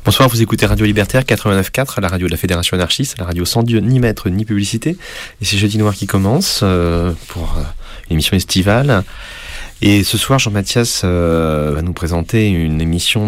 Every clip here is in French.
Bonsoir, vous écoutez Radio Libertaire 89.4, la radio de la Fédération anarchiste, la radio sans Dieu, ni maître, ni publicité. Et c'est Jeudi Noir qui commence pour une émission estivale. Et ce soir, Jean-Mathias va nous présenter une émission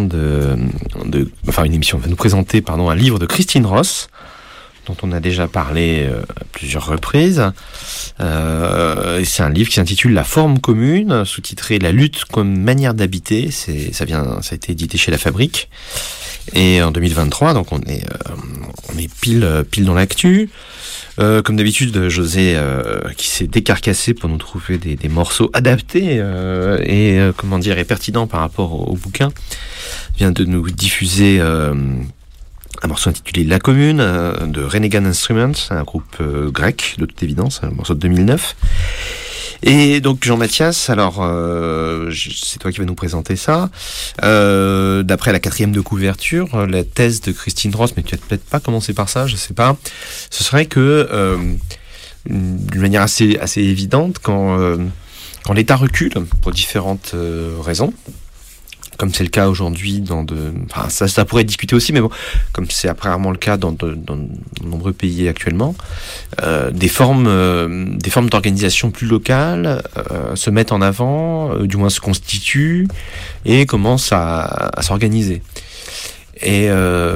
va nous présenter un livre de Christine Ross, dont on a déjà parlé à plusieurs reprises. Et c'est un livre qui s'intitule La forme commune, sous-titré La lutte comme manière d'habiter. Ça a été édité chez La Fabrique. Et en 2023, donc on est pile dans l'actu. Comme d'habitude, José qui s'est décarcassé pour nous trouver des morceaux adaptés et pertinents par rapport au bouquin, vient de nous diffuser un morceau intitulé La Commune de Renegan Instruments, un groupe grec de toute évidence, un morceau de 2009. Et donc Jean-Mathias, alors c'est toi qui vas nous présenter ça. D'après la 4e de couverture, la thèse de Christine Ross, mais tu vas peut-être pas commencer par ça, je sais pas. Ce serait que d'une manière assez évidente, quand l'État recule pour différentes raisons, comme c'est le cas aujourd'hui ça pourrait être discuté aussi, mais bon, comme c'est apparemment le cas dans de nombreux pays actuellement, des formes d'organisation plus locales se mettent en avant, du moins se constituent et commencent à s'organiser. Et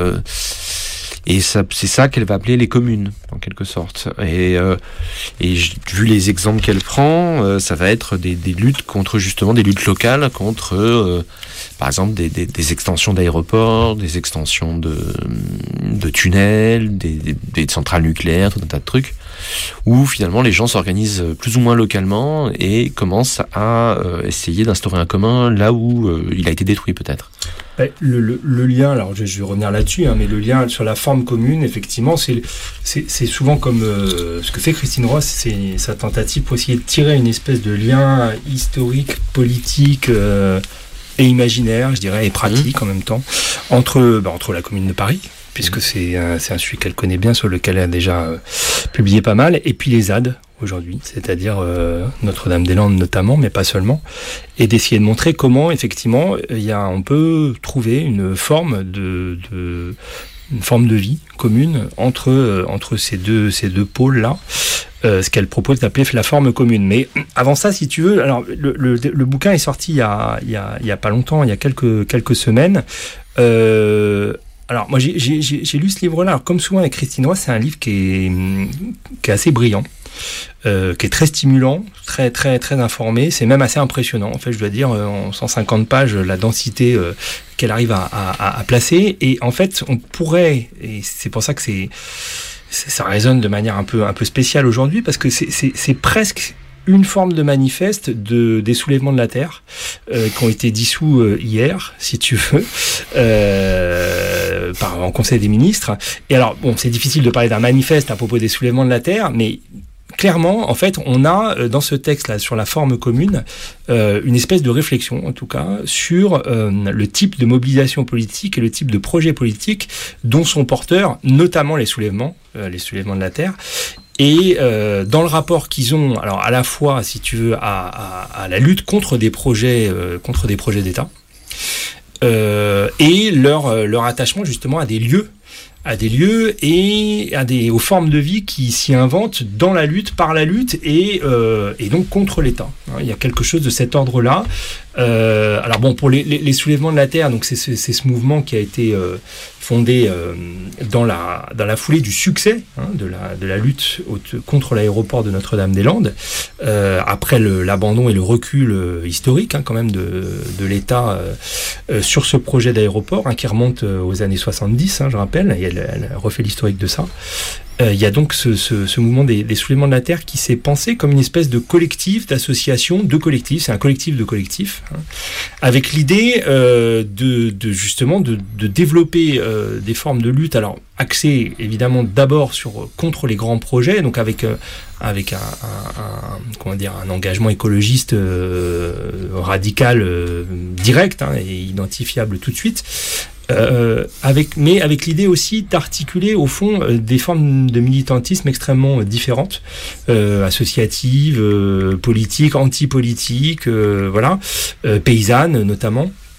c'est ça qu'elle va appeler les communes, en quelque sorte. Et vu les exemples qu'elle prend, ça va être des luttes contre, justement, des luttes locales contre, par exemple, des extensions d'aéroports, des extensions de tunnels, des centrales nucléaires, tout un tas de trucs, où finalement les gens s'organisent plus ou moins localement et commencent à essayer d'instaurer un commun là où il a été détruit, peut-être. Le lien, alors je vais revenir là-dessus, mais le lien sur la forme commune, effectivement, c'est souvent comme ce que fait Christine Ross, c'est sa tentative pour essayer de tirer une espèce de lien historique, politique et imaginaire, je dirais, et pratique en même temps, entre la Commune de Paris, puisque c'est un sujet qu'elle connaît bien, sur lequel elle a déjà publié pas mal, et puis les ZAD aujourd'hui, c'est-à-dire Notre-Dame-des-Landes notamment, mais pas seulement, et d'essayer de montrer comment effectivement on peut trouver une forme de vie commune entre ces deux pôles-là, ce qu'elle propose d'appeler la forme commune. Mais avant ça, si tu veux, alors le bouquin est sorti il y a pas longtemps, il y a quelques semaines. Alors moi j'ai lu ce livre-là. Alors, comme souvent avec Christine Ross, c'est un livre qui est assez brillant, qui est très stimulant, très très très informé. C'est même assez impressionnant. En fait, je dois dire, en 150 pages, la densité qu'elle arrive à placer. Et en fait, on pourrait, et c'est pour ça que ça résonne de manière un peu spéciale aujourd'hui, parce que c'est presque une forme de manifeste des soulèvements de la Terre qui ont été dissous hier, si tu veux, en Conseil des ministres. Et alors, bon, c'est difficile de parler d'un manifeste à propos des soulèvements de la Terre, mais clairement, en fait, on a dans ce texte-là, sur la forme commune, une espèce de réflexion, en tout cas, sur le type de mobilisation politique et le type de projet politique dont sont porteurs, notamment les soulèvements de la Terre. Et dans le rapport qu'ils ont, alors à la fois, si tu veux, à la lutte contre des projets d'État, et leur attachement justement à des lieux et aux formes de vie qui s'y inventent dans la lutte, par la lutte et donc contre l'État. Il y a quelque chose de cet ordre-là. Alors bon, pour les soulèvements de la Terre, donc c'est ce mouvement qui a été fondé dans la foulée du succès de la lutte contre l'aéroport de Notre-Dame-des-Landes, après l'abandon et le recul historique quand même de l'État sur ce projet d'aéroport qui remonte aux années 70, je rappelle, et elle refait l'historique de ça. Il y a donc ce mouvement des soulèvements de la Terre qui s'est pensé comme une espèce de collectif, d'association de collectifs. C'est un collectif de collectifs, avec l'idée justement de développer des formes de lutte. Alors axées évidemment d'abord contre les grands projets, donc avec un engagement écologiste radical, direct et identifiable tout de suite. Avec l'idée aussi d'articuler au fond des formes de militantisme extrêmement différentes, associatives, politiques, anti-politiques, paysannes notamment.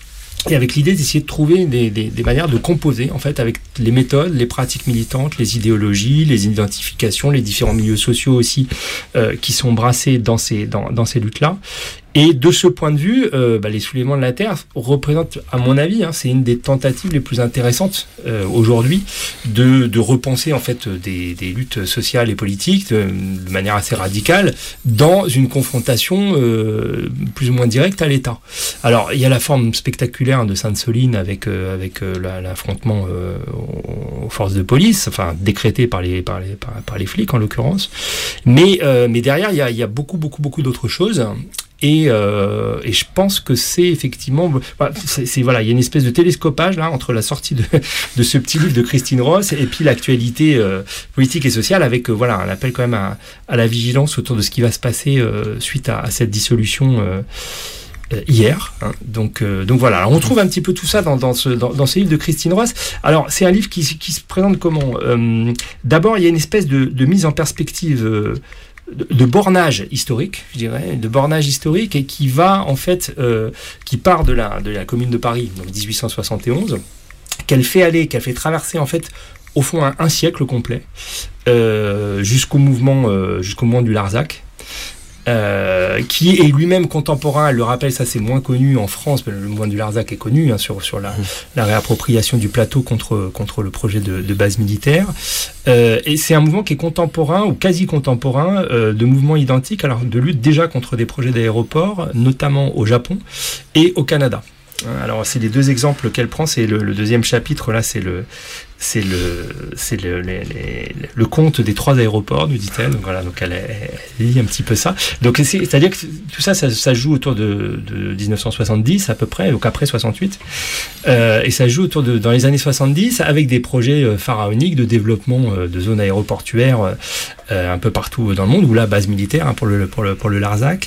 et avec l'idée d'essayer de trouver des manières de composer, en fait, avec les méthodes, les pratiques militantes, les idéologies, les identifications, les différents milieux sociaux aussi qui sont brassés dans ces luttes-là. Et de ce point de vue, les soulèvements de la Terre représentent, à mon avis, c'est une des tentatives les plus intéressantes aujourd'hui de repenser en fait des luttes sociales et politiques de manière assez radicale dans une confrontation plus ou moins directe à l'État. Alors, il y a la forme spectaculaire de Sainte-Soline avec l'affrontement aux forces de police, enfin décrété par les flics en l'occurrence. Mais derrière, il y a beaucoup d'autres choses. Et je pense que c'est effectivement, il y a une espèce de télescopage là entre la sortie de ce petit livre de Christine Ross et puis l'actualité politique et sociale avec un appel quand même à la vigilance autour de ce qui va se passer suite à cette dissolution hier. Donc voilà. Alors, on trouve un petit peu tout ça dans ce livre de Christine Ross. Alors c'est un livre qui se présente comment d'abord, il y a une espèce de mise en perspective. De bornage historique, je dirais, et qui va en fait, qui part de la Commune de Paris, donc 1871, qu'elle fait traverser en fait au fond un siècle complet, jusqu'au mouvement du Larzac. Qui est lui-même contemporain, elle le rappelle, ça c'est moins connu en France, mais le mouvement du Larzac est connu sur la réappropriation du plateau contre le projet de base militaire. Et c'est un mouvement qui est contemporain ou quasi contemporain de mouvements identiques, alors de lutte déjà contre des projets d'aéroports, notamment au Japon et au Canada. Alors c'est les deux exemples qu'elle prend, c'est le deuxième chapitre là, c'est le compte des 3 aéroports, nous dit-elle. Donc voilà, donc elle lit un petit peu ça. Donc c'est-à-dire que tout ça se joue autour de 1970 à peu près, donc après 68, et ça joue dans les années 70 avec des projets pharaoniques de développement de zones aéroportuaires un peu partout dans le monde, ou la base militaire pour le Larzac.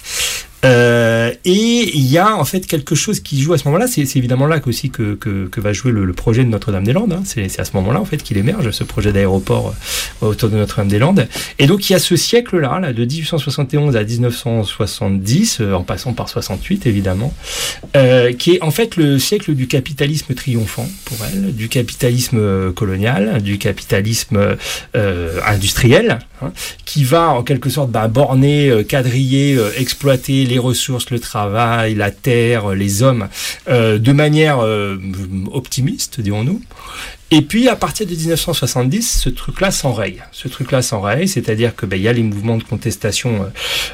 Et il y a en fait quelque chose qui joue à ce moment-là. C'est évidemment là aussi que va jouer le projet de Notre-Dame-des-Landes. C'est à ce moment-là en fait qu'il émerge ce projet d'aéroport autour de Notre-Dame-des-Landes. Et donc il y a ce siècle-là, de 1871 à 1970, en passant par 68 évidemment, qui est en fait le siècle du capitalisme triomphant pour elle, du capitalisme colonial, du capitalisme industriel, qui va en quelque sorte borner, quadriller, exploiter les ressources, le travail, la terre, les hommes, de manière optimiste, dirons-nous. Et puis, à partir de 1970, ce truc-là s'enraye. C'est-à-dire que il y a les mouvements de contestation,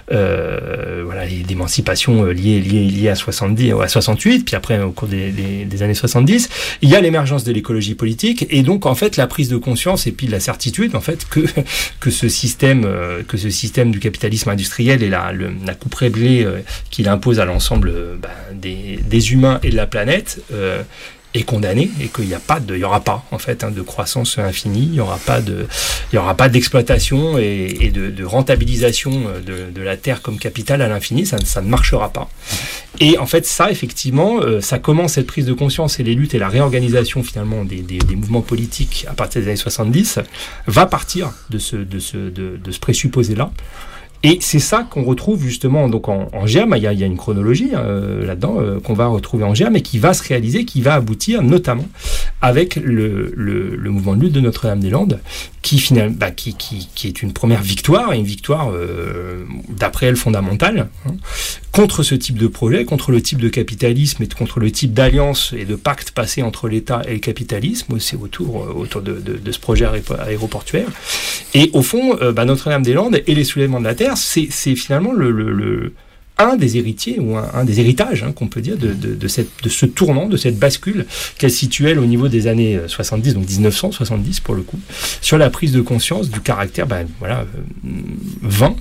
et d'émancipation liés à 68, puis après, au cours des années 70, il y a l'émergence de l'écologie politique, et donc, en fait, la prise de conscience et puis la certitude, en fait, que ce système du capitalisme industriel et la coupe réglée qu'il impose à l'ensemble des humains et de la planète, est condamné, et qu'il n'y aura pas en fait de croissance infinie, il y aura pas d'exploitation et de rentabilisation de la terre comme capital à l'infini, ça ne marchera pas. Et en fait ça effectivement, ça commence cette prise de conscience et les luttes et la réorganisation finalement des mouvements politiques à partir des années 70 va partir de ce présupposé-là. Et c'est ça qu'on retrouve justement donc en Germe. Il y a une chronologie là-dedans qu'on va retrouver en Germe et qui va se réaliser, qui va aboutir notamment avec le mouvement de lutte de Notre-Dame-des-Landes, qui finalement qui est une première victoire, et une victoire d'après elle fondamentale, contre ce type de projet, contre le type de capitalisme et contre le type d'alliance et de pacte passé entre l'État et le capitalisme, c'est autour de ce projet aéroportuaire. Et au fond, Notre-Dame-des-Landes et les soulèvements de la Terre, c'est finalement un des héritiers ou un des héritages qu'on peut dire de ce tournant, de cette bascule qu'elle situe elle au niveau des années 70, donc 1970 pour le coup, sur la prise de conscience du caractère vain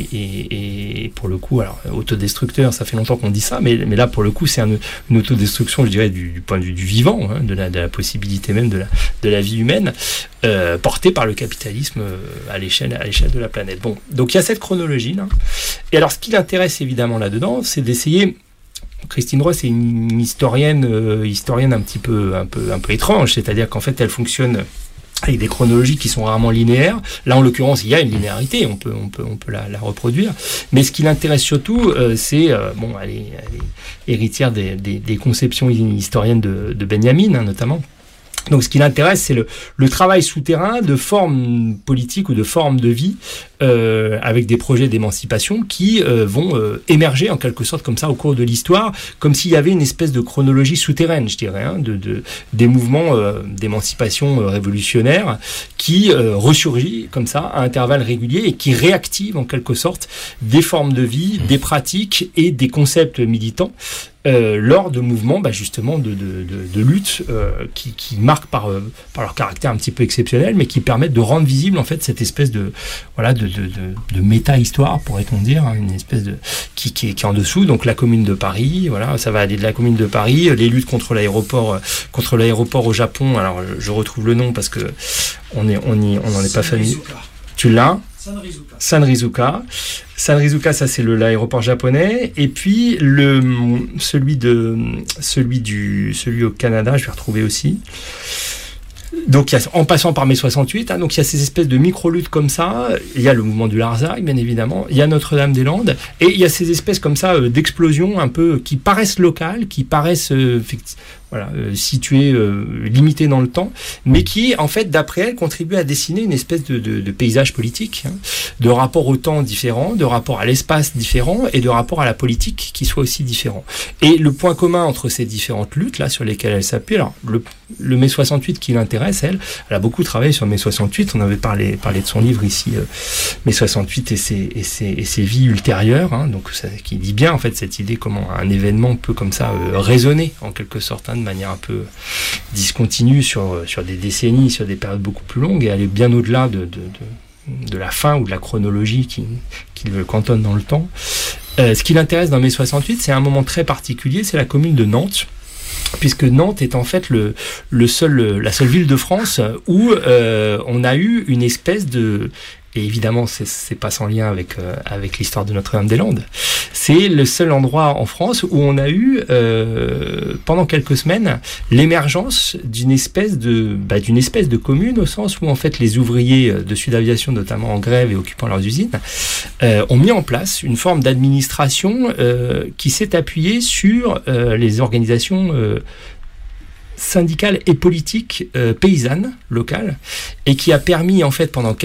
et pour le coup, alors autodestructeur, ça fait longtemps qu'on dit ça, mais là pour le coup c'est une autodestruction, je dirais, du point de vue du vivant, de la possibilité même de la vie humaine, portée par le capitalisme à l'échelle de la planète. Bon, donc il y a cette chronologie là. Et alors ce qui l'intéresse évidemment là-dedans, c'est d'essayer. Christine Ross est une historienne un peu étrange, c'est-à-dire qu'en fait elle fonctionne avec des chronologies qui sont rarement linéaires. Là, en l'occurrence, il y a une linéarité, on peut la reproduire. Mais ce qui l'intéresse surtout, c'est, elle est héritière des conceptions historiennes de Benjamin, notamment. Donc, ce qui l'intéresse, c'est le travail souterrain de formes politiques ou de formes de vie avec des projets d'émancipation qui vont émerger en quelque sorte comme ça au cours de l'histoire, comme s'il y avait une espèce de chronologie souterraine, je dirais, des mouvements d'émancipation révolutionnaire qui ressurgit comme ça à intervalles réguliers et qui réactive en quelque sorte des formes de vie, des pratiques et des concepts militants lors de mouvements justement de lutte qui marquent par leur caractère un petit peu exceptionnel, mais qui permettent de rendre visible en fait cette espèce de méta-histoire, pourrait-on dire, une espèce de qui est en dessous. Donc la Commune de Paris, voilà, ça va aller de la Commune de Paris, les luttes contre l'aéroport au Japon. Alors je retrouve le nom parce que on n'en est pas familier. Tu l'as? Sanrizuka, ça c'est l'aéroport japonais, et puis celui au Canada, je vais retrouver aussi. Donc, en passant par mai 68, donc il y a ces espèces de micro-luttes comme ça. Il y a le mouvement du Larzac, bien évidemment. Il y a Notre-Dame-des-Landes. Et il y a ces espèces comme ça d'explosions un peu qui paraissent locales, qui paraissent situées, limitées dans le temps, mais qui, en fait, d'après elle, contribuent à dessiner une espèce de paysage politique, de rapport au temps différent, de rapport à l'espace différent et de rapport à la politique qui soit aussi différent. Et le point commun entre ces différentes luttes là sur lesquelles elle s'appuie, alors le mai 68 qui l'intéresse, elle a beaucoup travaillé sur mai 68. On avait parlé de son livre ici, mai 68 et ses vies ultérieures, donc ça, qui dit bien en fait cette idée comment un événement peut comme ça résonner en quelque sorte, de manière un peu discontinue sur des décennies, sur des périodes beaucoup plus longues, et aller bien au-delà de la fin ou de la chronologie qui le cantonne dans le temps. Ce qui l'intéresse dans mai 68, c'est un moment très particulier, c'est la commune de Nantes, puisque Nantes est en fait la seule ville de France où on a eu une espèce de... Et évidemment, c'est pas sans lien avec l'histoire de Notre-Dame-des-Landes. C'est le seul endroit en France où on a eu, pendant quelques semaines, l'émergence d'une espèce de commune, au sens où en fait les ouvriers de Sud Aviation, notamment en grève et occupant leurs usines, ont mis en place une forme d'administration qui s'est appuyée sur les organisations syndicale et politique paysanne locale, et qui a permis en fait pendant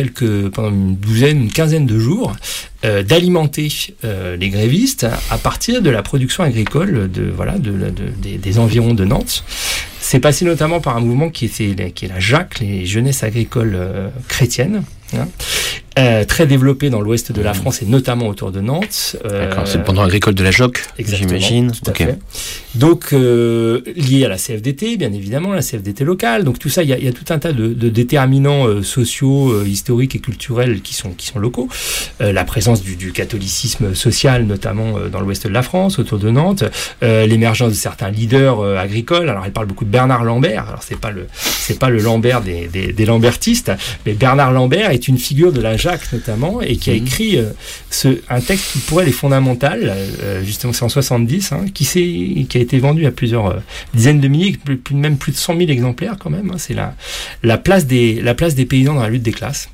une quinzaine de jours d'alimenter les grévistes à partir de la production agricole des environs de Nantes. C'est passé notamment par un mouvement qui est la JAC, les Jeunesses agricoles chrétiennes, très délié dans l'ouest de la France et notamment autour de Nantes. D'accord, c'est le pendant agricole de la JOC, j'imagine. Tout à fait. Donc, lié à la CFDT, bien évidemment, la CFDT locale. Donc tout ça, il y a tout un tas de déterminants sociaux, historiques et culturels qui sont locaux. La présence du catholicisme social, notamment dans l'ouest de la France, autour de Nantes. L'émergence de certains leaders agricoles. Alors, elle parle beaucoup de Bernard Lambert. Alors, c'est pas le Lambert des lambertistes, mais Bernard Lambert est une figure de la JAC notamment, et qui a écrit un texte qui pour elle est fondamental, justement c'est en 70, qui a été vendu à plusieurs dizaines de milliers, même plus de 100 000 exemplaires quand même. C'est la place des paysans dans la lutte des classes.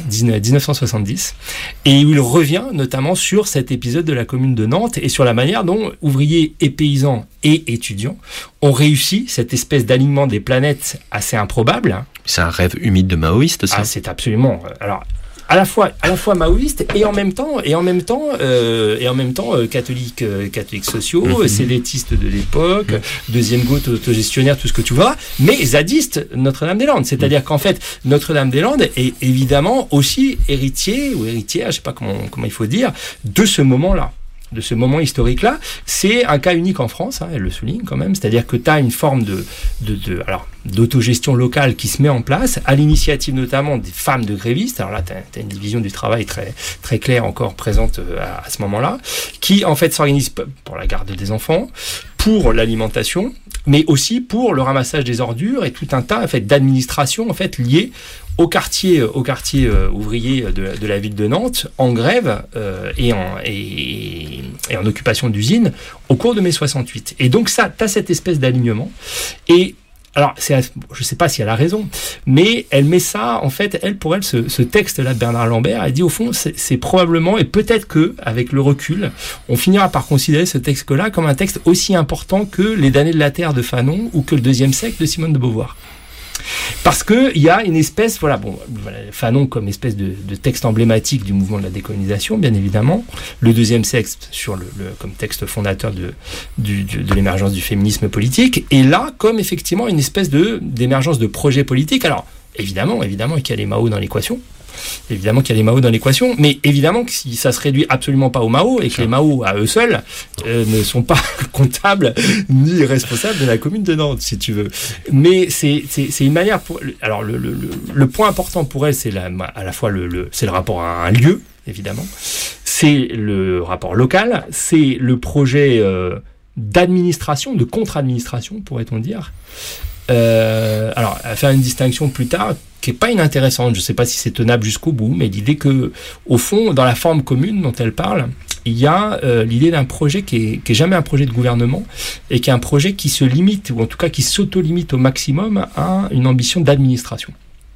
1970, et où il revient notamment sur cet épisode de la commune de Nantes et sur la manière dont ouvriers et paysans et étudiants ont réussi cette espèce d'alignement des planètes assez improbable. C'est un rêve humide de maoïste, ça. C'est absolument. Alors, à la fois maoïste et en même temps catholiques sociaux, sédétistes de l'époque, deuxième goutte autogestionnaire, tout ce que tu vois, mais zadiste Notre-Dame-des-Landes. C'est-à-dire qu'en fait, Notre-Dame-des-Landes est évidemment aussi héritière, je sais pas comment il faut dire, de ce moment-là. De ce moment historique-là. C'est un cas unique en France, elle le souligne quand même, c'est-à-dire que tu as une forme d'autogestion locale qui se met en place, à l'initiative notamment des femmes de grévistes. Alors là, tu as une division du travail très, très claire encore présente à ce moment-là, qui en fait s'organise pour la garde des enfants, pour l'alimentation, mais aussi pour le ramassage des ordures et tout un tas en fait, d'administrations en fait, liées au quartier ouvrier de la ville de Nantes, en grève et en occupation d'usine au cours de mai 68. Et donc ça, tu as cette espèce d'alignement. Et alors je sais pas si elle a raison, mais elle met ça, en fait, pour elle, ce texte-là de Bernard Lambert, elle dit au fond, c'est probablement, et peut-être que, avec le recul, on finira par considérer ce texte-là comme un texte aussi important que Les damnés de la terre de Fanon ou que Le deuxième siècle de Simone de Beauvoir. Parce que il y a une espèce, Fanon comme espèce de texte emblématique du mouvement de la décolonisation, bien évidemment. Le deuxième siècle comme texte fondateur de l'émergence du féminisme politique. Et là, comme effectivement une espèce d'émergence de projets politiques. Alors, évidemment, qu'il y a les Mao dans l'équation. Évidemment qu'il y a les Mao dans l'équation, mais évidemment que si ça se réduit absolument pas aux Mao et que les Mao à eux seuls ne sont pas comptables ni responsables de la commune de Nantes, si tu veux. Mais c'est une manière alors le point important pour elle, c'est à la fois c'est le rapport à un lieu, évidemment, c'est le rapport local, c'est le projet d'administration, de contre-administration, pourrait-on dire. Alors, à faire une distinction plus tard qui est pas inintéressante, je sais pas si c'est tenable jusqu'au bout, mais l'idée que, au fond, dans la forme commune dont elle parle, il y a l'idée d'un projet qui est jamais un projet de gouvernement et qui est un projet qui se limite, ou en tout cas qui s'auto-limite au maximum à une ambition d'administration.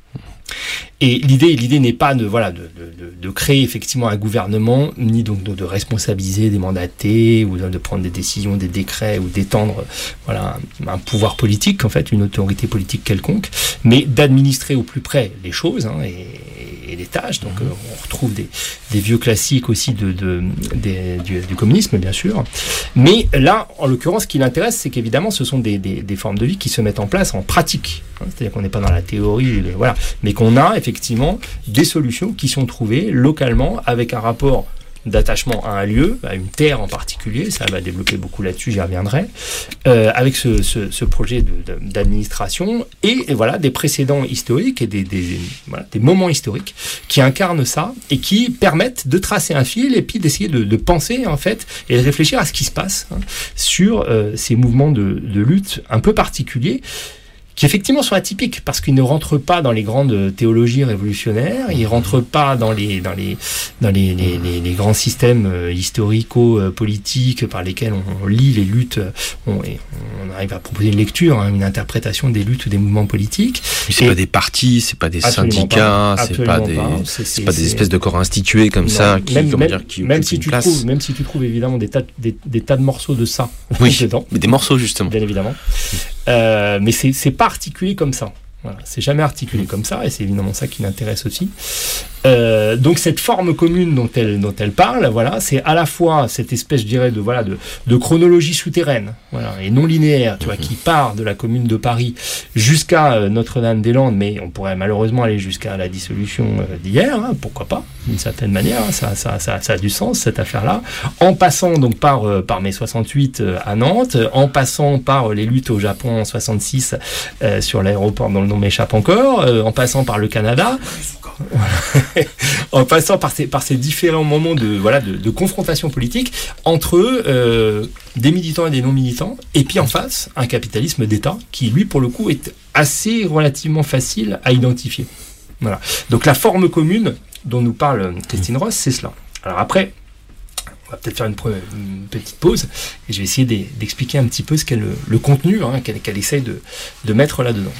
Et l'idée n'est pas de créer effectivement un gouvernement, ni donc de responsabiliser des mandatés, ou de prendre des décisions, des décrets, ou d'étendre un pouvoir politique, en fait, une autorité politique quelconque, mais d'administrer au plus près les choses et les tâches. Donc on retrouve des vieux classiques aussi du communisme, bien sûr. Mais là, en l'occurrence, ce qui l'intéresse, c'est qu'évidemment, ce sont des formes de vie qui se mettent en place en pratique. C'est-à-dire qu'on n'est pas dans la théorie, mais qu'on a effectivement des solutions qui sont trouvées localement avec un rapport d'attachement à un lieu, à une terre en particulier, ça va développer beaucoup là-dessus, j'y reviendrai, avec ce projet d'administration et des précédents historiques et des moments historiques qui incarnent ça et qui permettent de tracer un fil et puis d'essayer de penser en fait et de réfléchir à ce qui se passe sur ces mouvements de lutte un peu particuliers qui effectivement sont atypiques parce qu'ils ne rentrent pas dans les grandes théologies révolutionnaires, ils rentrent pas dans les grands systèmes historico-politiques par lesquels on lit les luttes, on arrive à proposer une lecture, une interprétation des luttes ou des mouvements politiques. Mais c'est pas des partis, c'est pas des syndicats, c'est pas des espèces de corps institués comme ça même si tu trouves évidemment des tas de morceaux de ça dedans. Mais des morceaux justement. Bien évidemment. Mais c'est pas articulé comme ça. Voilà, c'est jamais articulé comme ça, et c'est évidemment ça qui m'intéresse aussi. Donc cette forme commune dont elle parle, c'est à la fois cette espèce, je dirais, de chronologie souterraine, et non linéaire, qui part de la commune de Paris jusqu'à Notre-Dame-des-Landes, mais on pourrait malheureusement aller jusqu'à la dissolution d'hier, pourquoi pas, d'une certaine manière, ça a du sens cette affaire-là, en passant donc par mai 68 à Nantes, en passant par les luttes au Japon en 66 sur l'aéroport dont le nom m'échappe encore, en passant par le Canada. En passant par ces différents moments de confrontation politique entre des militants et des non-militants, et puis en face, un capitalisme d'État qui, lui, pour le coup, est assez relativement facile à identifier. Voilà. Donc la forme commune dont nous parle Christine Ross, c'est cela. Alors après, on va peut-être faire une petite pause, et je vais essayer d'expliquer un petit peu ce qu'est le contenu qu'elle essaye de mettre là-dedans.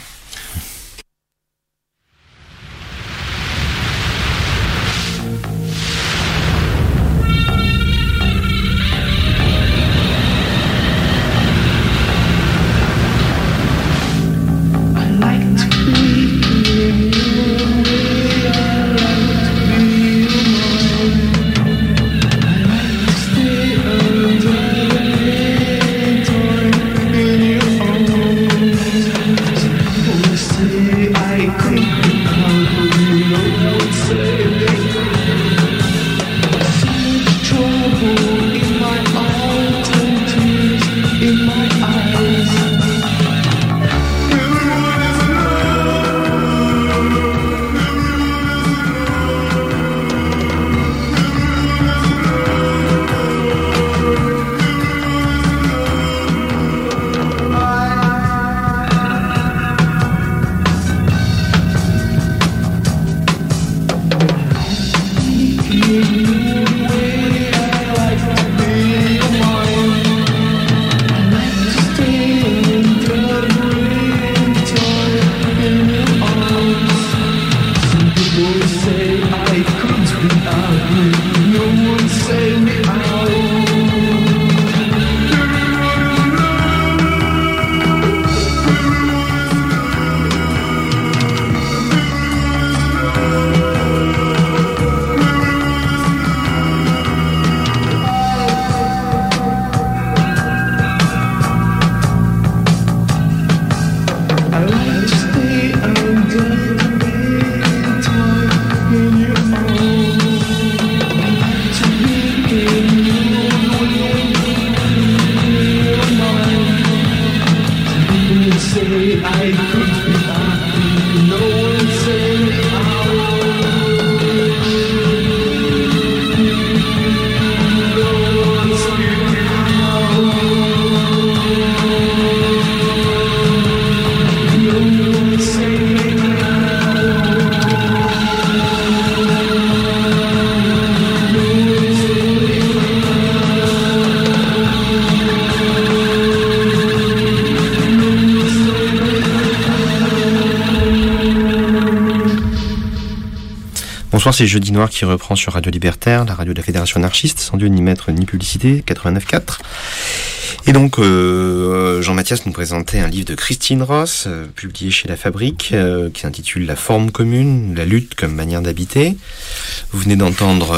Bonsoir, c'est Jeudi Noir qui reprend sur Radio Libertaire, la radio de la Fédération anarchiste, sans Dieu ni maître ni publicité, 89.4. Et donc, Jean-Mathias nous présentait un livre de Christine Ross, publié chez La Fabrique, qui s'intitule La forme commune, la lutte comme manière d'habiter. Vous venez d'entendre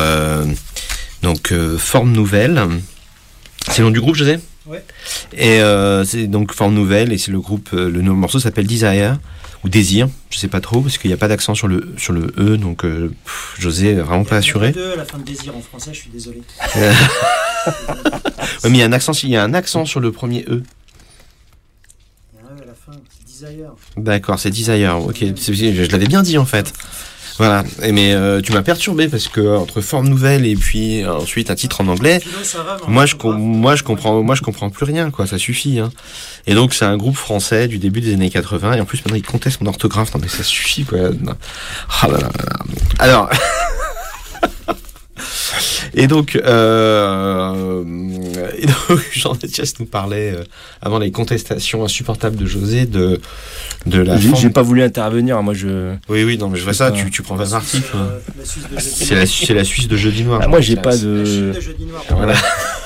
Forme nouvelle. C'est le nom du groupe, José ? Ouais. Et c'est donc Forme nouvelle, et c'est le groupe, le morceau s'appelle Desire, ou Désir, je sais pas trop, parce qu'il n'y a pas d'accent sur le E, donc José est vraiment pas assuré. Il y a deux à la fin de Désir en français, je suis désolé. Ouais, mais il y a un accent sur le premier E. Il y a un E à la fin, c'est Desire. D'accord, c'est Desire, ok, je l'avais bien dit en fait. Voilà, mais tu m'as perturbé parce que entre Forme nouvelle et puis ensuite un titre en anglais, moi je comprends plus rien, quoi, ça suffit, hein. Et donc c'est un groupe français du début des années 80, et en plus maintenant ils contestent mon orthographe, non mais ça suffit, quoi. Ah là là là. Alors et donc Jean-Mathias nous parlait avant les contestations insupportables de José de la forme. J'ai pas voulu intervenir, moi je. Oui, non mais je vois ça, tu prends pas parti. C'est la Suisse de Jeudi Noir. Ah, moi j'ai pas de. La Chine de Jeudi Noir. Voilà.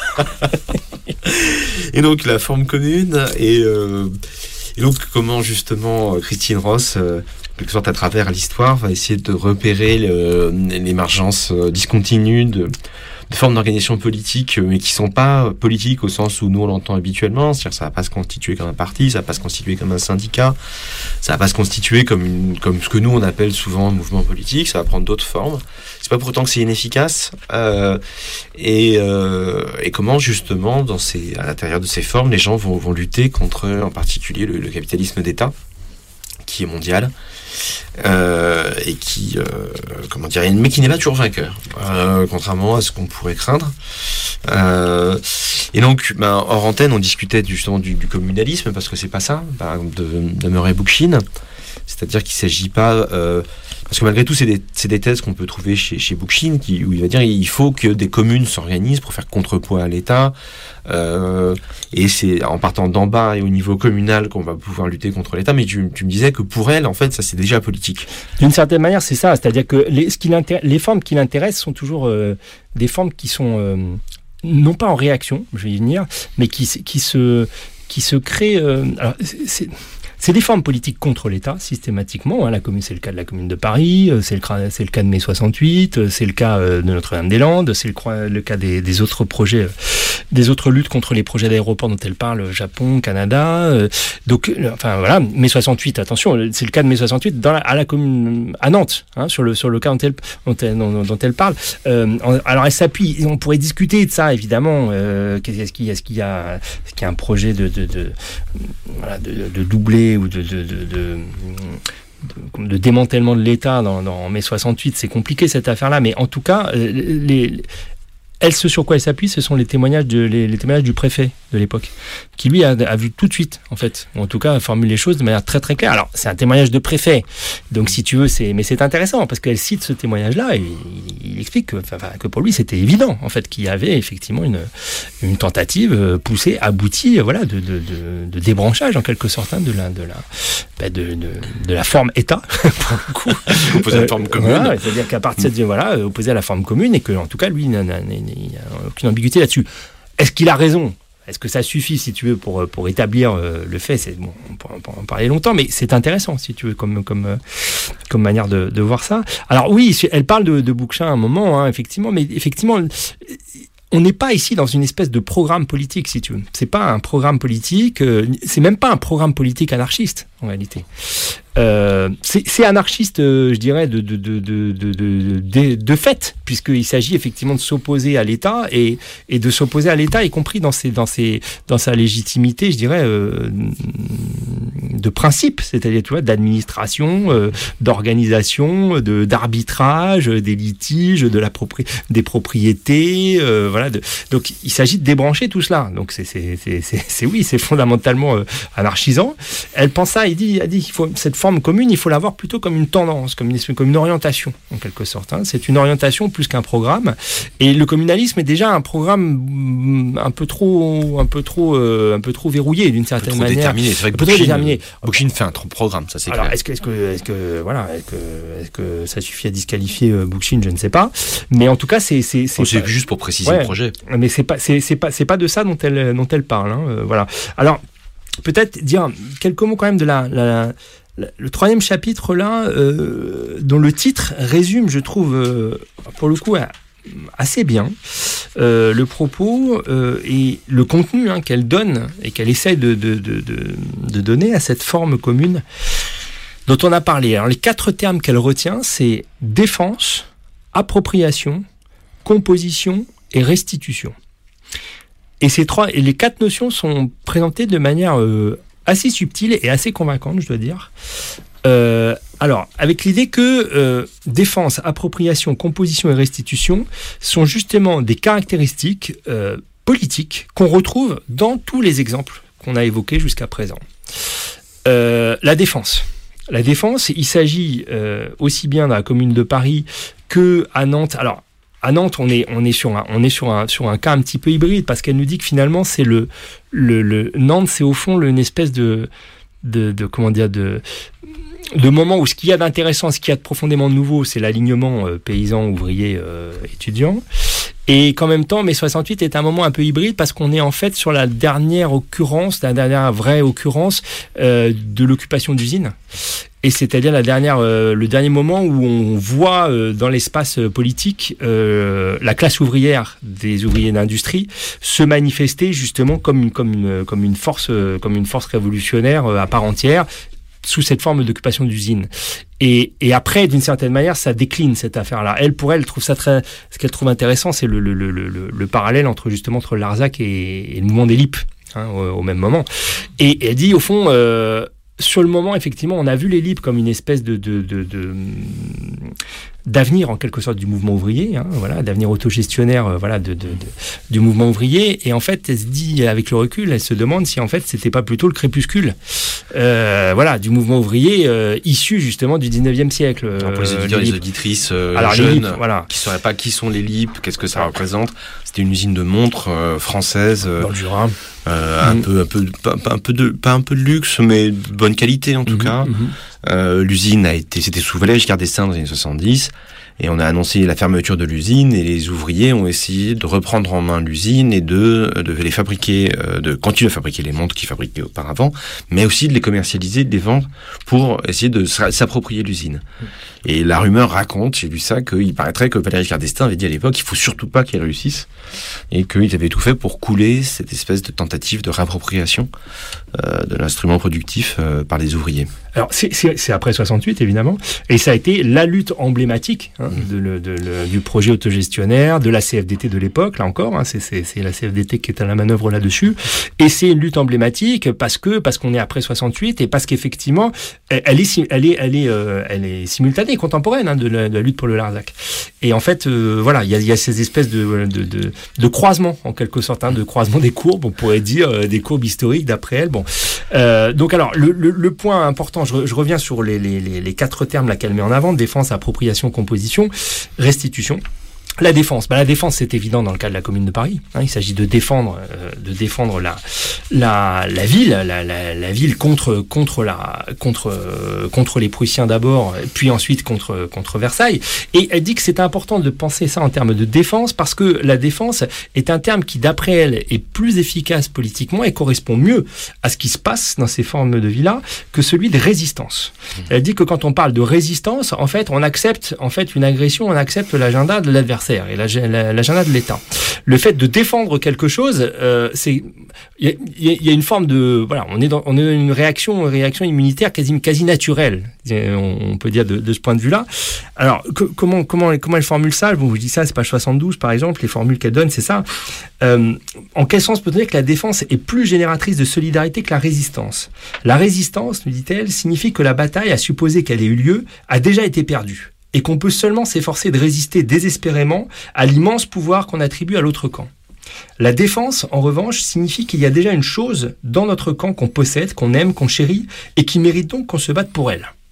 Et donc la forme commune et donc comment justement Christine Ross quelque sorte à travers l'histoire va essayer de repérer l'émergence discontinue de formes d'organisation politique, mais qui sont pas politiques au sens où nous on l'entend habituellement, c'est-à-dire ça va pas se constituer comme un parti, ça va pas se constituer comme un syndicat, ça va pas se constituer comme ce que nous on appelle souvent un mouvement politique, ça va prendre d'autres formes. C'est pas pour autant que c'est inefficace. Et comment justement à l'intérieur de ces formes, les gens vont lutter contre, en particulier le capitalisme d'État, qui est mondial. Et qui mais qui n'est pas toujours vainqueur, contrairement à ce qu'on pourrait craindre. Et donc hors antenne on discutait justement du communalisme, parce que c'est pas ça, de Murray Bookchin, c'est-à-dire qu'il s'agit pas parce que malgré tout c'est des thèses qu'on peut trouver chez Bookchin où il va dire il faut que des communes s'organisent pour faire contrepoids à l'État, et c'est en partant d'en bas et au niveau communal qu'on va pouvoir lutter contre l'État. Mais tu me disais que pour elle en fait ça c'est déjà politique. D'une certaine manière c'est ça, c'est-à-dire que les formes qui l'intéressent sont toujours des formes qui sont non pas en réaction, je vais y venir, mais qui se créent. Alors c'est des formes politiques contre l'État, systématiquement. Hein. La commune, c'est le cas de la Commune de Paris, c'est le cas de mai 68, c'est le cas de Notre-Dame-des-Landes, c'est le cas des autres projets, des autres luttes contre les projets d'aéroports dont elle parle, Japon, Canada. Donc, enfin voilà, mai 68, attention, c'est le cas de mai 68 à la commune, à Nantes, hein, sur le cas dont elle parle. Alors elle s'appuie, on pourrait discuter de ça, évidemment. Est-ce qu'il y a un projet de doubler ou de démantèlement de l'État dans mai 68, c'est compliqué cette affaire-là, mais en tout cas, ce sur quoi elle s'appuie, ce sont les témoignages du préfet de l'époque, qui lui a vu tout de suite, en fait, ou en tout cas a formulé les choses de manière très très claire. Alors, c'est un témoignage de préfet, donc si tu veux, mais c'est intéressant, parce qu'elle cite ce témoignage-là, et il explique que pour lui, c'était évident, en fait, qu'il y avait effectivement une tentative poussée, aboutie, voilà, de débranchage, en quelque sorte, hein, de la forme État, pour le coup. Opposé à la forme commune. Voilà, c'est-à-dire qu'à partir de, opposé à la forme commune, et que, en tout cas, lui, il n'y a aucune ambiguïté là-dessus. Est-ce qu'il a raison ? Est-ce que ça suffit, si tu veux, pour établir le fait ? On pourra en parler longtemps, mais c'est intéressant, si tu veux, comme manière de voir ça. Alors oui, elle parle de Bookchin à un moment, hein, effectivement, mais effectivement, on n'est pas ici dans une espèce de programme politique, si tu veux. C'est pas un programme politique, c'est même pas un programme politique anarchiste, en réalité. C'est anarchiste, je dirais, de fait, puisqu'il s'agit effectivement de s'opposer à l'État et de s'opposer à l'État, y compris dans sa légitimité, je dirais, de principe, c'est-à-dire, tu vois, d'administration, d'organisation, d'arbitrage, des litiges, des propriétés, voilà. Donc, il s'agit de débrancher tout cela. Donc, c'est fondamentalement anarchisant. Elle pense ça, elle dit qu'il faut cette forme forme commune, il faut la voir plutôt comme une tendance, comme une orientation, en quelque sorte. C'est une orientation plus qu'un programme. Et le communalisme est déjà un programme un peu trop verrouillé d'une certaine manière. Déterminé. C'est vrai que Bookchin fait un trop programme, ça c'est clair. Alors, est-ce que ça suffit à disqualifier Bookchin, je ne sais pas. Mais en tout cas, c'est juste pour préciser le projet. Mais c'est pas de ça dont elle parle. Voilà. Alors, peut-être dire quelques mots quand même de le troisième chapitre là, dont le titre résume, je trouve, pour le coup, assez bien le propos et le contenu qu'elle donne et qu'elle essaie de donner à cette forme commune dont on a parlé. Alors, les 4 termes qu'elle retient, c'est défense, appropriation, composition et restitution. Et les 4 notions sont présentées de manière assez subtile et assez convaincante, je dois dire. Alors, avec l'idée que défense, appropriation, composition et restitution sont justement des caractéristiques politiques qu'on retrouve dans tous les exemples qu'on a évoqués jusqu'à présent. La défense. La défense, il s'agit aussi bien dans la commune de Paris qu'à Nantes. Alors, à Nantes, on est sur un cas un petit peu hybride parce qu'elle nous dit que finalement c'est Nantes, c'est au fond une espèce de moment où ce qu'il y a d'intéressant, ce qu'il y a de profondément nouveau, c'est l'alignement paysan, ouvrier, étudiant. Et qu'en même temps, mai 68 est un moment un peu hybride parce qu'on est en fait sur la dernière vraie occurrence de l'occupation d'usines. Et c'est-à-dire le dernier moment où on voit dans l'espace politique la classe ouvrière des ouvriers d'industrie se manifester justement comme une force révolutionnaire à part entière, sous cette forme d'occupation d'usine. Et après, d'une certaine manière, ça décline cette affaire-là. Pour elle trouve ça ce qu'elle trouve intéressant, c'est le parallèle entre Larzac et le mouvement des LIP, au même moment. Et elle dit, au fond, sur le moment, effectivement, on a vu les LIP comme une espèce d'avenir en quelque sorte du mouvement ouvrier, d'avenir autogestionnaire, du mouvement ouvrier. Et en fait, elle se dit, avec le recul, elle se demande si en fait c'était pas plutôt le crépuscule, du mouvement ouvrier issu justement du 19e siècle. Alors pour les auditeurs et les auditrices jeunes, LIP, qui ne sauraient pas qui sont les LIP, qu'est-ce que ça représente. C'était une usine de montres française dans le Jura. Pas un peu de luxe, mais de bonne qualité en tout cas. L'usine c'était sous Valéry Giscard d'Estaing dans les années 70, et on a annoncé la fermeture de l'usine, et les ouvriers ont essayé de reprendre en main l'usine et de les fabriquer, de continuer à fabriquer les montres qu'ils fabriquaient auparavant, mais aussi de les commercialiser, de les vendre pour essayer de s'approprier l'usine. Et la rumeur raconte, j'ai lu ça, qu'il paraîtrait que Valéry Giscard d'Estaing avait dit à l'époque qu'il faut surtout pas qu'ils réussissent, et qu'ils avaient tout fait pour couler cette espèce de tentative de réappropriation de l'instrument productif par les ouvriers. Alors c'est après 68 évidemment, et ça a été la lutte emblématique du projet autogestionnaire, de la CFDT de l'époque, là encore, c'est la CFDT qui est à la manœuvre là-dessus, et c'est une lutte emblématique parce qu'on est après 68 et parce qu'effectivement elle est simultanée, contemporaine de la lutte pour le Larzac. Et en fait, il y a ces espèces de croisements en quelque sorte, de croisements des courbes, on pourrait dire des courbes historiques d'après elle. Donc alors le point important, je reviens sur les 4 termes qu'elle met en avant: défense, appropriation, composition, restitution. La défense, c'est évident dans le cas de la Commune de Paris. Il s'agit de défendre la ville contre les Prussiens d'abord, puis ensuite contre Versailles. Et elle dit que c'est important de penser ça en termes de défense parce que la défense est un terme qui, d'après elle, est plus efficace politiquement et correspond mieux à ce qui se passe dans ces formes de vie-là que celui de résistance. Elle dit que quand on parle de résistance, en fait, on accepte une agression, on accepte l'agenda de l'adversaire et l'agenda de l'État. Le fait de défendre quelque chose, il y a une forme de on est dans une réaction immunitaire quasi naturelle, on peut dire de ce point de vue-là. Alors comment elle formule ça? Bon, je dis ça, c'est page 72 par exemple, les formules qu'elle donne, c'est ça. En quel sens peut-on dire que la défense est plus génératrice de solidarité que la résistance? La résistance, nous dit-elle, signifie que la bataille, à supposer qu'elle ait eu lieu, a déjà été perdue, et qu'on peut seulement s'efforcer de résister désespérément à l'immense pouvoir qu'on attribue à l'autre camp. La défense, en revanche, signifie qu'il y a déjà une chose dans notre camp qu'on possède, qu'on aime, qu'on chérit, et qui mérite donc qu'on se batte pour elle.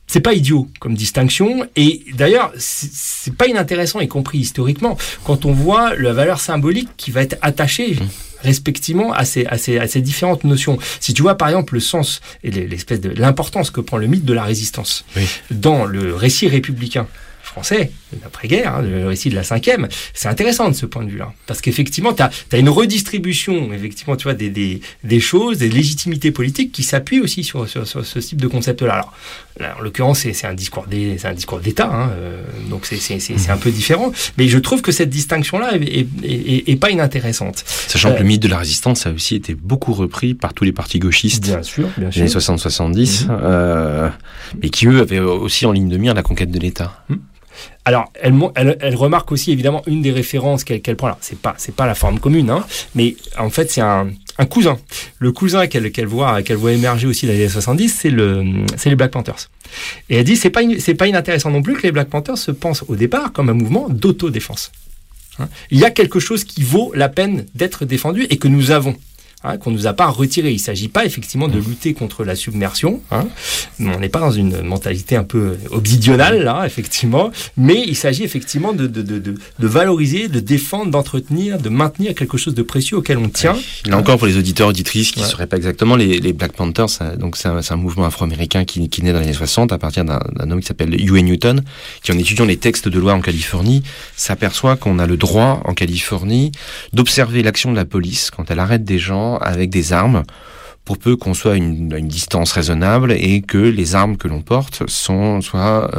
c'est pas idiot comme distinction, et d'ailleurs c'est pas inintéressant, y compris historiquement, quand on voit la valeur symbolique qui va être attachée respectivement à ces différentes notions. Si tu vois par exemple le sens et l'espèce de l'importance que prend le mythe de la résistance dans le récit républicain français, d'après-guerre, le récit de la 5e, c'est intéressant de ce point de vue-là. Parce qu'effectivement, tu as une redistribution, effectivement, tu vois, des choses, des légitimités politiques qui s'appuient aussi sur ce type de concept-là. Alors, là, en l'occurrence, c'est un discours d'État, hein, donc c'est un peu différent. Mais je trouve que cette distinction-là est pas inintéressante. Sachant que le mythe de la résistance a aussi été beaucoup repris par tous les partis gauchistes. Bien sûr. Les années 60-70, mais qui, eux, avaient aussi en ligne de mire la conquête de l'État. Alors, elle remarque aussi évidemment une des références qu'elle prend. Alors, c'est pas la forme commune, hein, mais en fait c'est un cousin. Le cousin qu'elle voit émerger aussi dans les années 70, c'est les Black Panthers. Et elle dit c'est pas inintéressant non plus que les Black Panthers se pensent au départ comme un mouvement d'autodéfense. Hein, il y a quelque chose qui vaut la peine d'être défendu et que nous avons. Hein, qu'on ne nous a pas retiré. Il ne s'agit pas effectivement de lutter contre la submersion. Hein. On n'est pas dans une mentalité un peu obsidionale, là, effectivement. Mais il s'agit effectivement de valoriser, de défendre, d'entretenir, de maintenir quelque chose de précieux auquel on tient. Là encore, pour les auditeurs, auditrices qui ne sauraient pas exactement, les Black Panthers, c'est un mouvement afro-américain qui naît dans les années 60 à partir d'un homme qui s'appelle Huey Newton, qui, en étudiant les textes de loi en Californie, s'aperçoit qu'on a le droit, en Californie, d'observer l'action de la police quand elle arrête des gens avec des armes, pour peu qu'on soit à une distance raisonnable et que les armes que l'on porte soient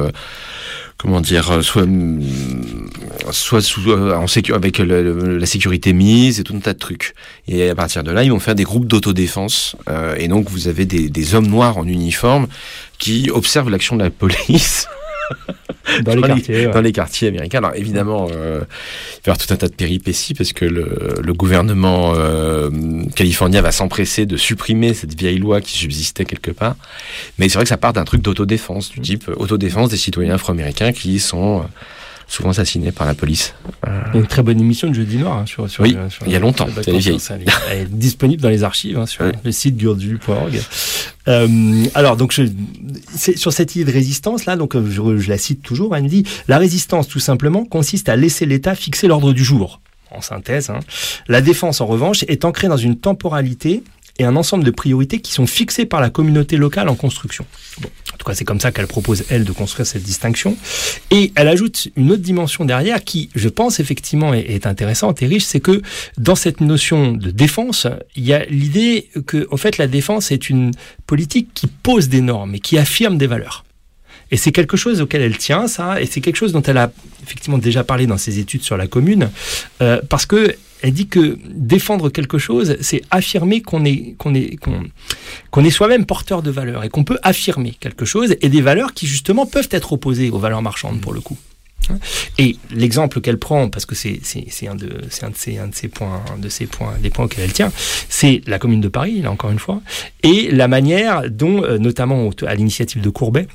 avec la sécurité mise et tout un tas de trucs. Et à partir de là, ils vont faire des groupes d'autodéfense. Et donc, vous avez des hommes noirs en uniforme qui observent l'action de la police. Dans les quartiers américains. Alors évidemment, il va y avoir tout un tas de péripéties parce que le gouvernement californien va s'empresser de supprimer cette vieille loi qui subsistait quelque part. Mais c'est vrai que ça part d'un truc d'autodéfense, du type autodéfense des citoyens afro-américains qui sont souvent assassinés par la police. Il y a une très bonne émission de Jeudi Noir sur il y a longtemps. Elle est disponible dans les archives sur le site gurdulu.org. Alors donc c'est sur cette idée de résistance là, donc je la cite toujours. Elle me dit la résistance tout simplement consiste à laisser l'État fixer l'ordre du jour. En synthèse, hein. La défense en revanche est ancrée dans une temporalité et un ensemble de priorités qui sont fixées par la communauté locale en construction. Bon, en tout cas, c'est comme ça qu'elle propose, elle, de construire cette distinction. Et elle ajoute une autre dimension derrière qui, je pense, effectivement, est intéressante et riche, c'est que dans cette notion de défense, il y a l'idée que, en fait, la défense est une politique qui pose des normes et qui affirme des valeurs. Et c'est quelque chose auquel elle tient, ça, et c'est quelque chose dont elle a effectivement déjà parlé dans ses études sur la commune, parce que elle dit que défendre quelque chose, c'est affirmer qu'on est soi-même porteur de valeurs et qu'on peut affirmer quelque chose et des valeurs qui justement peuvent être opposées aux valeurs marchandes pour le coup. Et l'exemple qu'elle prend, parce que c'est un de ses points auxquels elle tient, c'est la Commune de Paris, là encore une fois, et la manière dont, notamment à l'initiative de Courbet,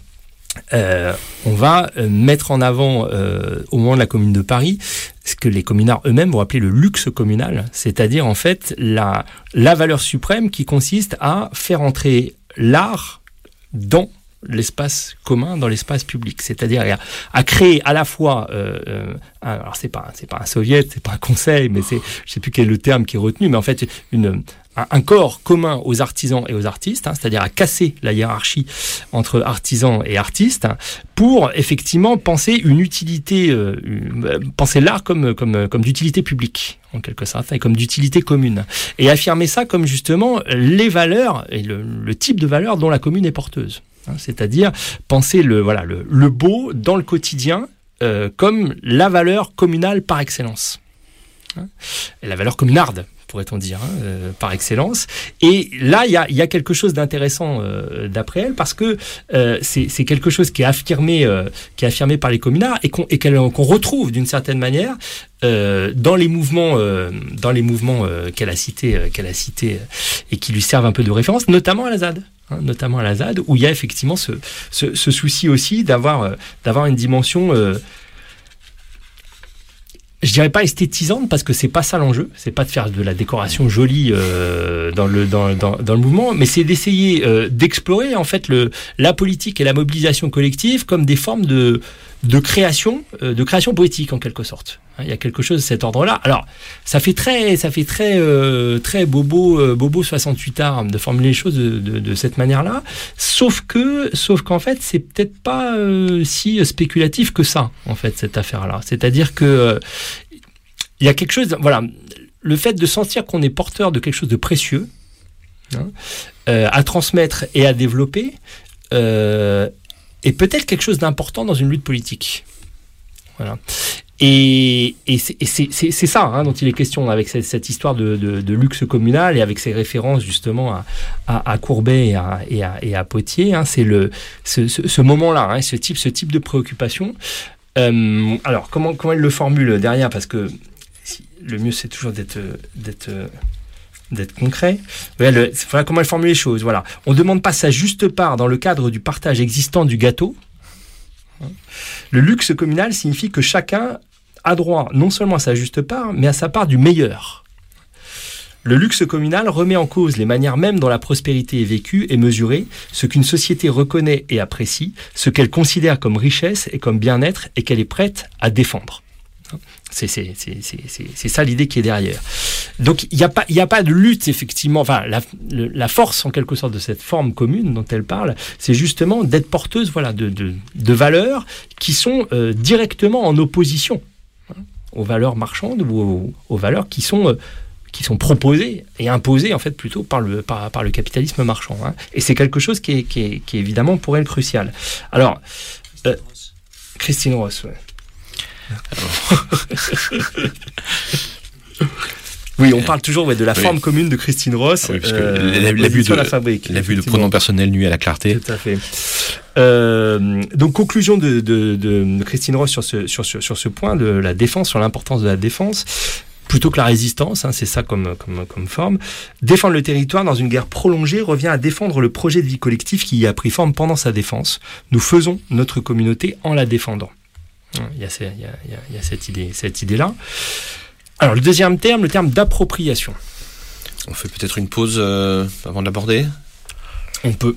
on va mettre en avant au moment de la Commune de Paris ce que les communards eux-mêmes vont appeler le luxe communal, c'est-à-dire en fait la valeur suprême qui consiste à faire entrer l'art dans l'espace commun, dans l'espace public, c'est-à-dire à créer à la fois alors c'est pas un soviet, c'est pas un conseil, mais je sais plus quel est le terme qui est retenu, mais en fait un corps commun aux artisans et aux artistes, hein, c'est-à-dire à casser la hiérarchie entre artisans et artistes, pour effectivement penser une utilité, penser l'art comme d'utilité publique, en quelque sorte, et comme d'utilité commune, et affirmer ça comme justement les valeurs et le type de valeurs dont la commune est porteuse, hein, c'est-à-dire penser le beau dans le quotidien comme la valeur communale par excellence, hein, et la valeur communarde, pourrait-on dire, hein, par excellence. Et là, il y a quelque chose d'intéressant d'après elle, parce que c'est quelque chose qui est affirmé par les communards et qu'on retrouve d'une certaine manière dans les mouvements qu'elle a cités et qui lui servent un peu de référence, notamment à la ZAD. Hein, notamment à la ZAD, où il y a effectivement ce souci aussi d'avoir une dimension je dirais pas esthétisante parce que c'est pas ça l'enjeu, c'est pas de faire de la décoration jolie dans le mouvement, mais c'est d'essayer d'explorer en fait la politique et la mobilisation collective comme des formes de création poétique en quelque sorte. Il y a quelque chose de cet ordre-là. Alors, ça fait très bobo 68 art de formuler les choses de cette manière-là. Sauf qu'en fait, c'est peut-être pas si spéculatif que ça, en fait, cette affaire-là. C'est-à-dire que il y a quelque chose, voilà, le fait de sentir qu'on est porteur de quelque chose de précieux, à transmettre et à développer, est peut-être quelque chose d'important dans une lutte politique. Voilà. Et c'est ça dont il est question avec cette histoire de luxe communal et avec ses références justement à Courbet et à Potier. C'est ce moment-là, ce type de préoccupation. Alors comment il le formule derrière, parce que le mieux c'est toujours d'être concret. Voilà comment elle formule les choses. Voilà. On ne demande pas sa juste part dans le cadre du partage existant du gâteau. Le luxe communal signifie que chacun a droit non seulement à sa juste part, mais à sa part du meilleur. Le luxe communal remet en cause les manières mêmes dont la prospérité est vécue et mesurée, ce qu'une société reconnaît et apprécie, ce qu'elle considère comme richesse et comme bien-être et qu'elle est prête à défendre. C'est ça l'idée qui est derrière. Donc il y a pas de lutte effectivement. Enfin la force en quelque sorte de cette forme commune dont elle parle, c'est justement d'être porteuse de valeurs qui sont directement en opposition aux valeurs marchandes ou aux valeurs qui sont proposées et imposées en fait plutôt par le capitalisme marchand. Et c'est quelque chose qui est évidemment pour elle crucial. Alors Christine Ross. Ouais. Oui, on parle toujours de la forme commune de Christine Ross. Oui, parce que l'abus de pronom personnel nuit à la clarté. Tout à fait. Donc conclusion de Christine Ross sur ce point de la défense, sur l'importance de la défense plutôt que la résistance, c'est ça comme forme. Défendre le territoire dans une guerre prolongée revient à défendre le projet de vie collective qui y a pris forme pendant sa défense. Nous faisons notre communauté en la défendant. Il y a cette idée-là. Alors, le deuxième terme, le terme d'appropriation. On fait peut-être une pause avant de l'aborder ? On peut.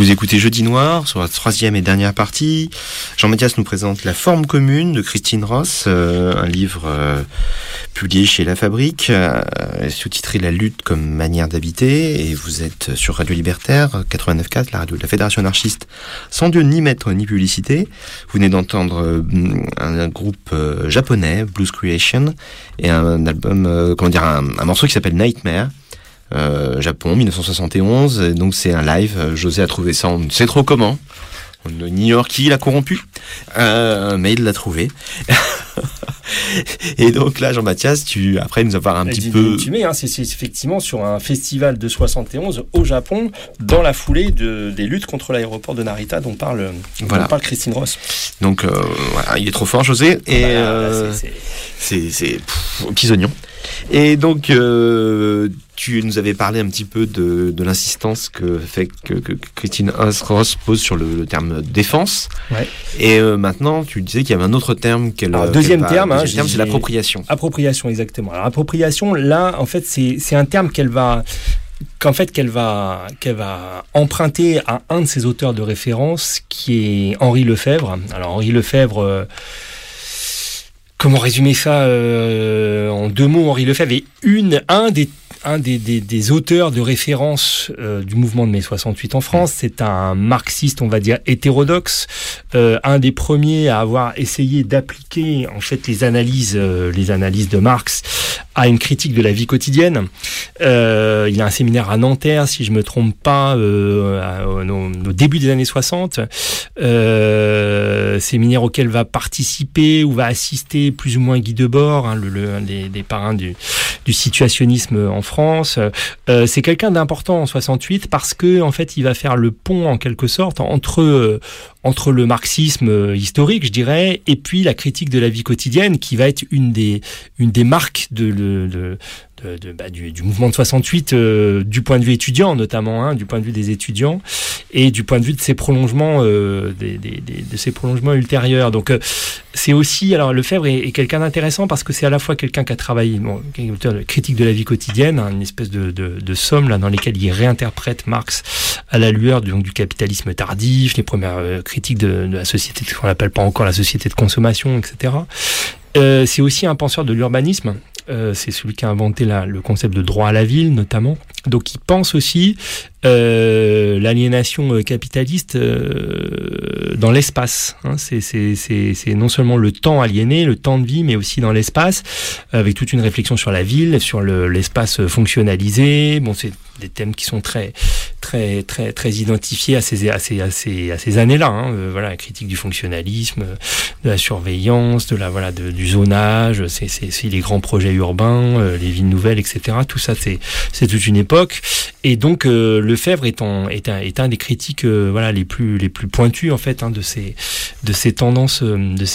Vous écoutez Jeudi Noir sur la 3e et dernière partie. Jean-Mathias nous présente La forme commune de Christine Ross, un livre publié chez La Fabrique, sous-titré La lutte comme manière d'habiter. Et vous êtes sur Radio Libertaire 89.4, la radio de la Fédération anarchiste, sans Dieu ni maître ni publicité. Vous venez d'entendre un groupe japonais, Blues Creation, et un album, un morceau qui s'appelle Nightmare. Japon, 1971, et donc c'est un live. José a trouvé ça, on ne sait trop comment, on ignore qui l'a corrompu, mais il l'a trouvé. Et donc là, Jean-Mathias, après nous avoir un petit peu... C'est effectivement sur un festival de 71 au Japon, dans la foulée des luttes contre l'aéroport de Narita dont parle Christine Ross. Donc voilà, il est trop fort, José, et c'est petits oignons. Et donc, tu nous avais parlé un petit peu de l'insistance que Christine Ross pose sur le terme défense. Ouais. Et maintenant, tu disais qu'il y avait un autre terme deuxième terme, c'est l'appropriation. Appropriation, exactement. Alors, appropriation, là, en fait, c'est un terme qu'elle va emprunter à un de ses auteurs de référence, qui est Henri Lefebvre. Alors, Henri Lefebvre... Comment résumer ça en 2 mots? Henri Lefebvre est un des auteurs de référence du mouvement de mai 68 en France. C'est un marxiste, on va dire, hétérodoxe, un des premiers à avoir essayé d'appliquer en fait les analyses de Marx à une critique de la vie quotidienne. Il a un séminaire à Nanterre, si je me trompe pas, au début des années 60, séminaire auquel va participer ou va assister plus ou moins Guy Debord, un des parrains du situationnisme en France. C'est quelqu'un d'important en 68 parce que en fait il va faire le pont en quelque sorte entre le marxisme historique, je dirais, et puis la critique de la vie quotidienne, qui va être une des marques du mouvement de 68, du point de vue étudiant notamment, du point de vue des étudiants et du point de vue de ses prolongements, de ses prolongements ultérieurs. Donc c'est aussi, alors Lefebvre est quelqu'un d'intéressant parce que c'est à la fois quelqu'un qui a travaillé, qui est auteur de critique de la vie quotidienne, une espèce de somme là dans lesquelles il réinterprète Marx à la lueur du capitalisme tardif, les premières critiques de la société, ce qu'on n'appelle pas encore la société de consommation, etc. C'est aussi un penseur de l'urbanisme. C'est celui qui a inventé le concept de droit à la ville, notamment. Donc, il pense aussi l'aliénation capitaliste dans l'espace. C'est non seulement le temps aliéné, le temps de vie, mais aussi dans l'espace, avec toute une réflexion sur la ville, sur l'espace fonctionnalisé. Bon, c'est des thèmes qui sont très identifiés à ces années-là. Voilà, la critique du fonctionnalisme, de la surveillance, du zonage. C'est les grands projets urbains, les villes nouvelles, etc. Tout ça, c'est toute une époque. Et donc Lefebvre est un des critiques les plus pointus en fait de ces tendances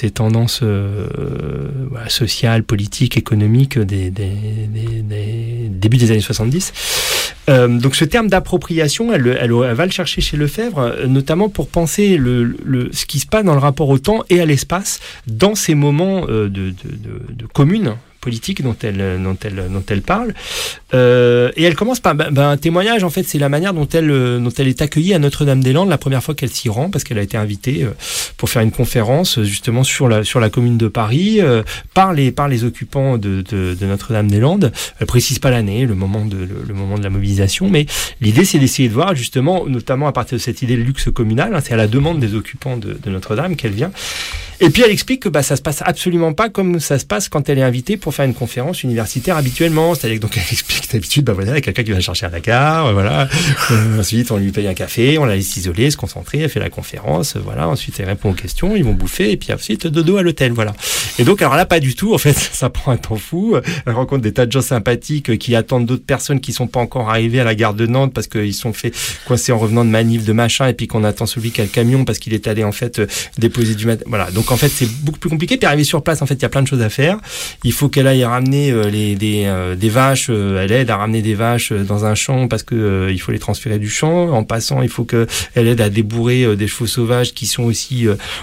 sociales, politiques, économiques des débuts des années 70. Donc ce terme d'appropriation, elle va le chercher chez Lefebvre, notamment pour penser ce qui se passe dans le rapport au temps et à l'espace dans ces moments de commune politique dont elle parle, et elle commence par un témoignage. En fait, c'est la manière dont elle est accueillie à Notre-Dame-des-Landes la première fois qu'elle s'y rend, parce qu'elle a été invitée pour faire une conférence justement sur la commune de Paris par les occupants de Notre-Dame-des-Landes. Elle précise pas l'année, le moment de la mobilisation, mais l'idée c'est d'essayer de voir justement, notamment à partir de cette idée de luxe communal, c'est à la demande des occupants de Notre-Dame qu'elle vient. Et puis elle explique que ça se passe absolument pas comme ça se passe quand elle est invitée pour faire une conférence universitaire habituellement. C'est-à-dire que donc elle explique d'habitude, il y a quelqu'un qui va la chercher à la gare, voilà. Ensuite on lui paye un café, on la laisse s'isoler, se concentrer, elle fait la conférence, voilà. Ensuite elle répond aux questions, ils vont bouffer et puis ensuite dodo à l'hôtel, voilà. Et donc alors là pas du tout, en fait ça prend un temps fou. Elle rencontre des tas de gens sympathiques qui attendent d'autres personnes qui sont pas encore arrivées à la gare de Nantes parce qu'ils sont fait coincer en revenant de manif de machin, et puis qu'on attend celui qui a le camion parce qu'il est allé en fait déposer du matin. Voilà. Donc Donc en fait, c'est beaucoup plus compliqué. Puis arriver sur place, en fait, il y a plein de choses à faire. Il faut qu'elle aille ramener des vaches. Elle aide à ramener des vaches dans un champ parce que il faut les transférer du champ. En passant, il faut qu'elle aide à débourrer des chevaux sauvages qui sont aussi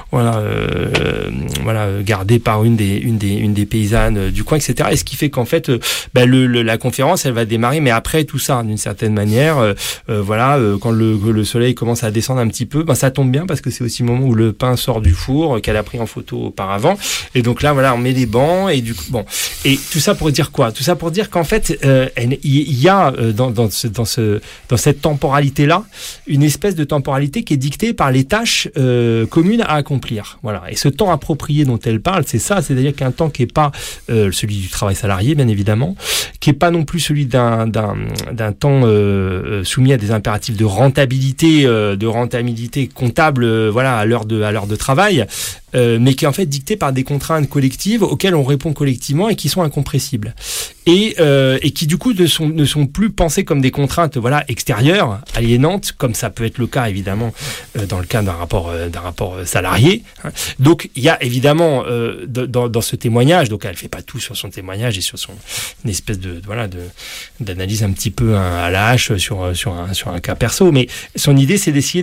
gardés par une des paysannes du coin, etc. Et ce qui fait qu'en fait, la conférence, elle va démarrer, mais après tout ça, d'une certaine manière, quand le soleil commence à descendre un petit peu, ça tombe bien parce que c'est aussi le moment où le pain sort du four qu'elle a pris en photo auparavant. Et donc là, on met les bancs et du coup, et tout ça pour dire quoi ? Tout ça pour dire qu'en fait, il y a dans cette temporalité-là une espèce de temporalité qui est dictée par les tâches communes à accomplir. Voilà. Et ce temps approprié dont elle parle, c'est ça, c'est-à-dire qu'un temps qui est pas celui du travail salarié, bien évidemment, qui est pas non plus celui d'un temps soumis à des impératifs de rentabilité comptable, à l'heure de travail, mais qui est en fait dicté par des contraintes collectives auxquelles on répond collectivement et qui sont incompressibles. Et qui du coup ne sont plus pensées comme des contraintes extérieures, aliénantes, comme ça peut être le cas évidemment dans le cas d'un rapport salarié. Donc il y a évidemment dans ce témoignage, donc elle fait pas tout sur son témoignage et sur une espèce d'analyse un petit peu à la hache sur un cas perso, mais son idée c'est d'essayer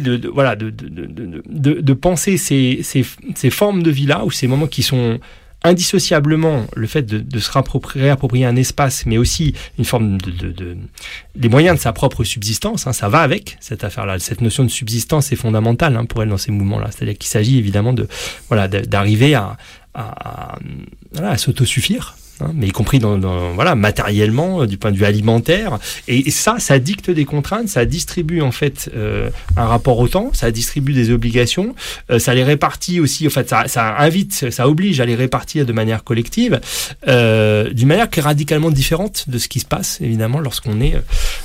de penser ces formes de vie là ou ces moments qui sont indissociablement le fait de se réapproprier un espace, mais aussi une forme des moyens de sa propre subsistance. Ça va avec cette affaire-là. Cette notion de subsistance est fondamentale pour elle dans ces mouvements-là. C'est-à-dire qu'il s'agit évidemment d'arriver à s'autosuffire. Mais y compris matériellement, du point de vue alimentaire, et ça dicte des contraintes, ça distribue en fait un rapport au temps, ça distribue des obligations, ça les répartit aussi, en fait ça oblige à les répartir de manière collective, d'une manière qui est radicalement différente de ce qui se passe évidemment lorsqu'on est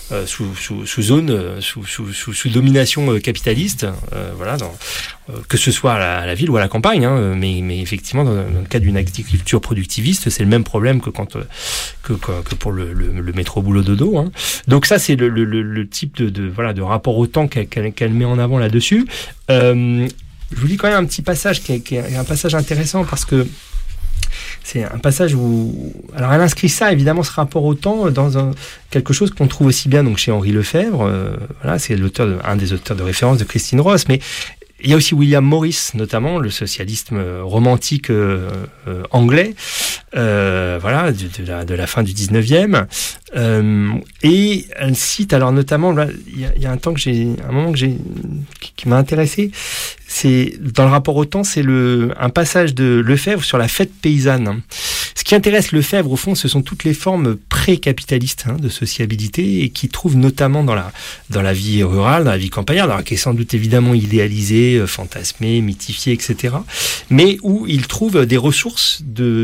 sous domination capitaliste, que ce soit à la ville ou à la campagne, mais effectivement dans le cas d'une agriculture productiviste, c'est le même problème que pour le métro boulot dodo. Donc ça c'est le type de rapport au temps qu'elle met en avant là-dessus. Je vous lis quand même un petit passage qui est un passage intéressant parce que c'est un passage où... Alors, elle inscrit ça, évidemment, ce rapport au temps, dans quelque chose qu'on trouve aussi bien donc, chez Henri Lefebvre. C'est un des auteurs de référence de Christine Ross, mais il y a aussi William Morris, notamment, le socialisme romantique anglais, de la fin du 19e. Et elle cite, alors notamment, là, il y a un moment qui m'a intéressé, c'est dans le rapport au temps, c'est un passage de Lefebvre sur la fête paysanne. Ce qui intéresse Lefebvre, au fond, ce sont toutes les formes pré-capitalistes de sociabilité et qui trouvent notamment dans la vie rurale, dans la vie campagnarde, alors qui est sans doute évidemment idéalisée, fantasmée, mythifiée, etc. Mais où il trouve des ressources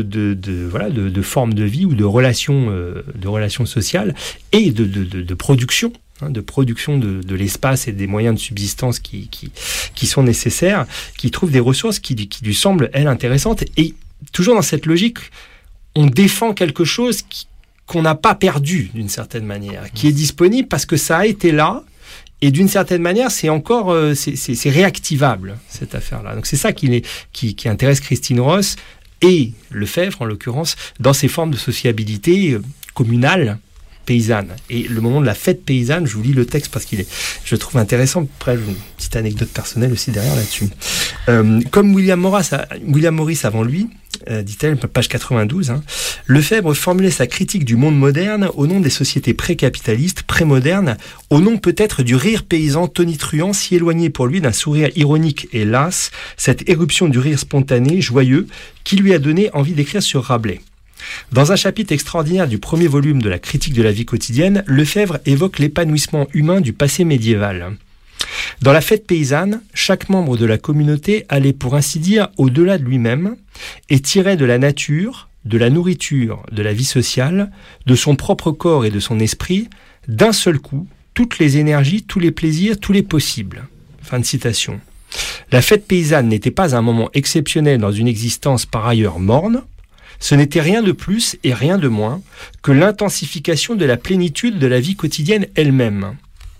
de formes de vie ou de relations sociales et de production. De production de l'espace et des moyens de subsistance qui sont nécessaires, qui trouvent des ressources qui lui semblent, elles, intéressantes. Et toujours dans cette logique, on défend quelque chose qu'on n'a pas perdu, d'une certaine manière, qui est disponible parce que ça a été là, et d'une certaine manière, c'est encore c'est réactivable, cette affaire-là. Donc c'est ça qui intéresse Christine Ross et Lefebvre, en l'occurrence, dans ces formes de sociabilité communale, paysanne. Et le moment de la fête paysanne, je vous lis le texte parce je le trouve intéressant. Après, une petite anecdote personnelle aussi derrière là-dessus. Comme William Morris avant lui, dit-elle, page 92, Lefebvre formulait sa critique du monde moderne au nom des sociétés pré-capitalistes, pré-modernes, au nom peut-être du rire paysan tonitruant, si éloigné pour lui d'un sourire ironique et las, cette éruption du rire spontané, joyeux, qui lui a donné envie d'écrire sur Rabelais. Dans un chapitre extraordinaire du premier volume de la critique de la vie quotidienne, Lefebvre évoque l'épanouissement humain du passé médiéval. Dans la fête paysanne, chaque membre de la communauté allait pour ainsi dire au-delà de lui-même et tirait de la nature, de la nourriture, de la vie sociale, de son propre corps et de son esprit, d'un seul coup, toutes les énergies, tous les plaisirs, tous les possibles. Fin de citation. La fête paysanne n'était pas un moment exceptionnel dans une existence par ailleurs morne. Ce n'était rien de plus et rien de moins que l'intensification de la plénitude de la vie quotidienne elle-même.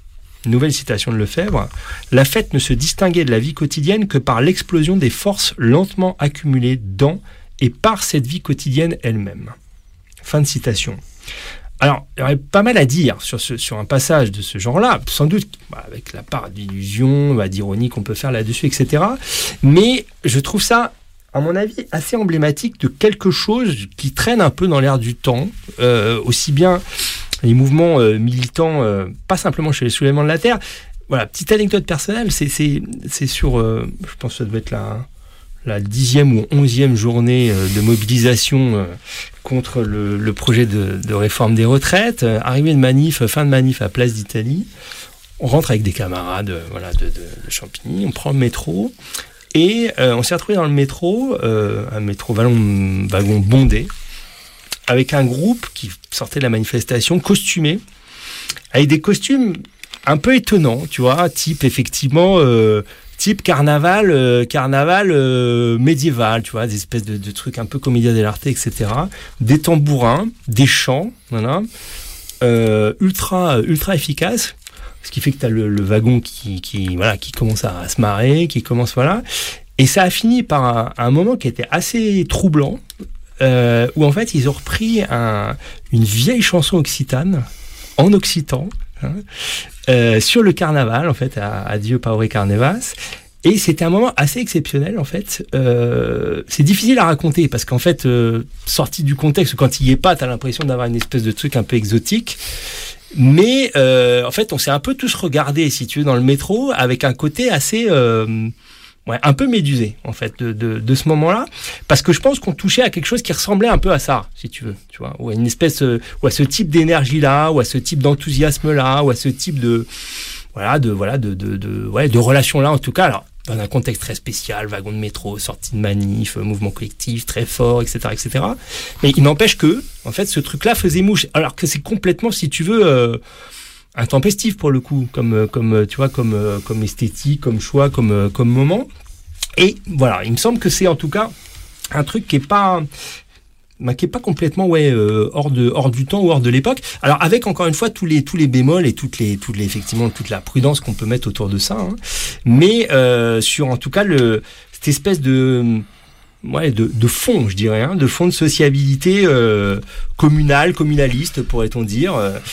nouvelle citation de Lefebvre, « La fête ne se distinguait de la vie quotidienne que par l'explosion des forces lentement accumulées dans et par cette vie quotidienne elle-même. » Fin de citation. Alors, il y aurait pas mal à dire sur un passage de ce genre-là, sans doute avec la part d'illusion, d'ironie qu'on peut faire là-dessus, etc. Mais je trouve ça, à mon avis, assez emblématique de quelque chose qui traîne un peu dans l'air du temps, aussi bien les mouvements militants, pas simplement chez les soulèvements de la Terre. Voilà, petite anecdote personnelle, c'est sur, je pense que ça devait être la 10e ou 11e journée de mobilisation contre le projet de réforme des retraites. Arrivée de manif, fin de manif à Place d'Italie. On rentre avec des camarades de Champigny, on prend le métro et on s'est retrouvé dans le métro, un métro wagon bondé, avec un groupe qui sortait de la manifestation, costumé, avec des costumes un peu étonnants, tu vois, type effectivement... type carnaval médiéval, tu vois, des espèces de trucs un peu commedia dell'arte, etc. Des tambourins, des chants, voilà, ultra efficace, ce qui fait que tu as le wagon qui commence à se marrer, qui commence, voilà. Et ça a fini par un moment qui était assez troublant, où en fait ils ont repris une vieille chanson occitane, en occitan, sur le carnaval, en fait, Adieu Paure Carnevas. Et c'était un moment assez exceptionnel, en fait. C'est difficile à raconter, parce qu'en fait, sorti du contexte, quand il y est pas, t'as l'impression d'avoir une espèce de truc un peu exotique. Mais, en fait, on s'est un peu tous regardés, si tu veux, dans le métro, avec un côté assez... un peu médusé, en fait, de ce moment-là, parce que je pense qu'on touchait à quelque chose qui ressemblait un peu à ça, si tu veux, tu vois, ou à une espèce, ou à ce type d'énergie-là, ou à ce type d'enthousiasme-là, ou à ce type de relation-là, en tout cas, alors, dans un contexte très spécial, wagon de métro, sortie de manif, mouvement collectif, très fort, etc., etc. Mais il n'empêche que, en fait, ce truc-là faisait mouche, alors que c'est complètement, si tu veux, intempestif pour le coup, comme esthétique, comme choix, comme moment. Et voilà, il me semble que c'est en tout cas un truc qui est pas complètement hors du temps ou hors de l'époque. Alors avec encore une fois tous les bémols et effectivement toute la prudence qu'on peut mettre autour de ça, hein. Mais sur en tout cas cette espèce de fond, je dirais, hein, de fond de sociabilité communaliste, pourrait-on dire,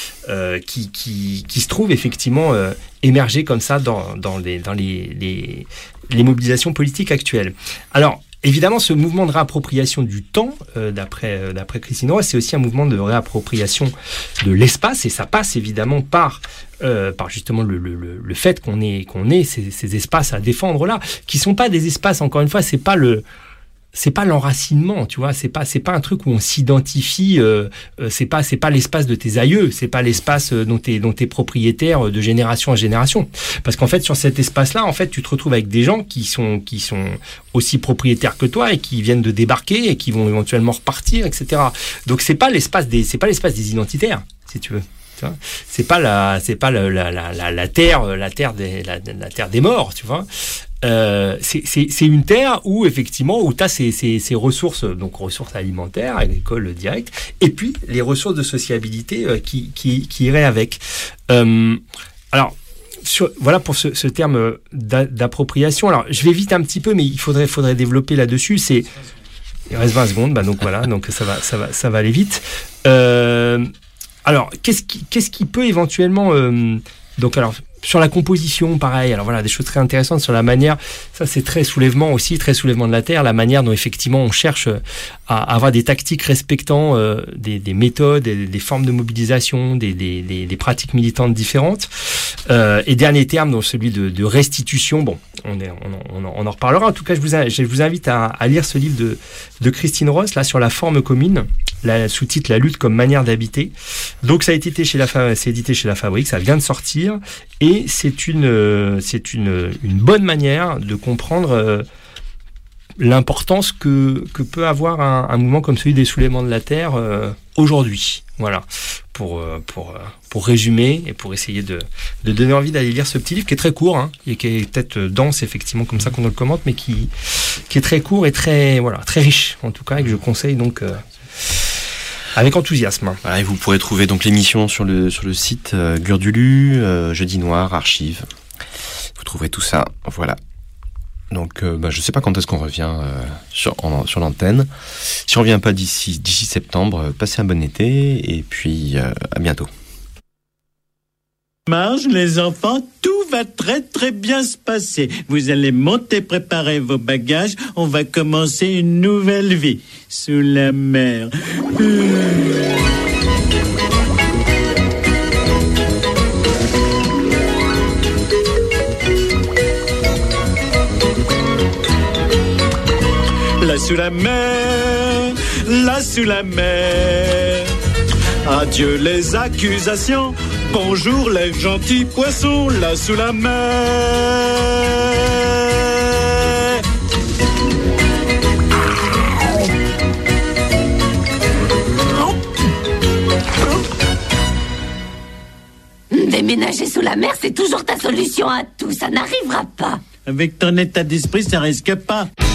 qui se trouve effectivement émerger comme ça dans les mobilisations politiques actuelles. Alors, évidemment, ce mouvement de réappropriation du temps, d'après Christine Roy, c'est aussi un mouvement de réappropriation de l'espace, et ça passe évidemment par justement le fait qu'on ait ces espaces à défendre là, qui sont pas des espaces, encore une fois, c'est pas l'enracinement, tu vois, c'est pas un truc où on s'identifie, c'est pas l'espace de tes aïeux, c'est pas l'espace dont t'es propriétaire de génération en génération. Parce qu'en fait, sur cet espace-là, en fait, tu te retrouves avec des gens qui sont aussi propriétaires que toi et qui viennent de débarquer et qui vont éventuellement repartir, etc. Donc c'est pas l'espace des identitaires, si tu veux. C'est pas la terre des morts, tu vois. C'est une terre où effectivement tu as ces ressources, donc ressources alimentaires, agricoles directes, et puis les ressources de sociabilité qui iraient avec. Alors voilà pour ce terme d'appropriation. Alors je vais vite un petit peu, mais il faudrait développer là-dessus. Il reste 20 secondes, donc voilà, donc ça va aller vite. Alors qu'est-ce qui peut éventuellement sur la composition, pareil. Alors voilà, des choses très intéressantes sur la manière. Ça, c'est très soulèvement de la Terre. La manière dont effectivement on cherche à avoir des tactiques respectant des méthodes, des formes de mobilisation, des pratiques militantes différentes. Et dernier terme, donc celui de restitution. Bon, on en reparlera. En tout cas, je vous invite à lire ce livre de Christine Ross là sur la forme commune. Sous-titre La lutte comme manière d'habiter. Donc ça a été édité chez la Fabrique, ça vient de sortir, et c'est une bonne manière de comprendre l'importance que peut avoir un mouvement comme celui des soulèvements de la Terre aujourd'hui. Voilà, pour résumer et pour essayer de donner envie d'aller lire ce petit livre qui est très court, hein, et qui est peut-être dense effectivement comme ça qu'on le commente, mais qui est très court et très riche en tout cas, et que je conseille donc Avec enthousiasme. Voilà, et vous pourrez trouver donc l'émission sur le site Gurdulu, Jeudi Noir, Archives. Vous trouverez tout ça, voilà. Donc, je sais pas quand est-ce qu'on revient sur l'antenne. Si on revient pas d'ici septembre, passez un bon été et puis à bientôt. Marche, les enfants, tout va très très bien se passer. Vous allez monter, préparer vos bagages. On va commencer une nouvelle vie sous la mer. Là sous la mer, là sous la mer. Adieu les accusations, bonjour les gentils poissons, là sous la mer. Déménager sous la mer, c'est toujours ta solution à tout, ça n'arrivera pas. Avec ton état d'esprit, ça risque pas.